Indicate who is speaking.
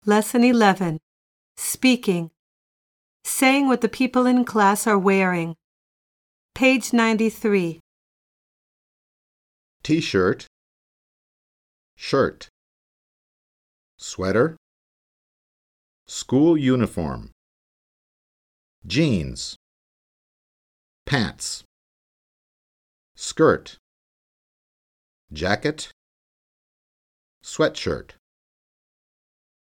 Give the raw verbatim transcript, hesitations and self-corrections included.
Speaker 1: Lesson eleven. Speaking. Saying what the people in class are wearing. Page ninety-three.
Speaker 2: T-shirt, shirt, sweater, school uniform, jeans, pants, skirt, jacket, sweatshirt.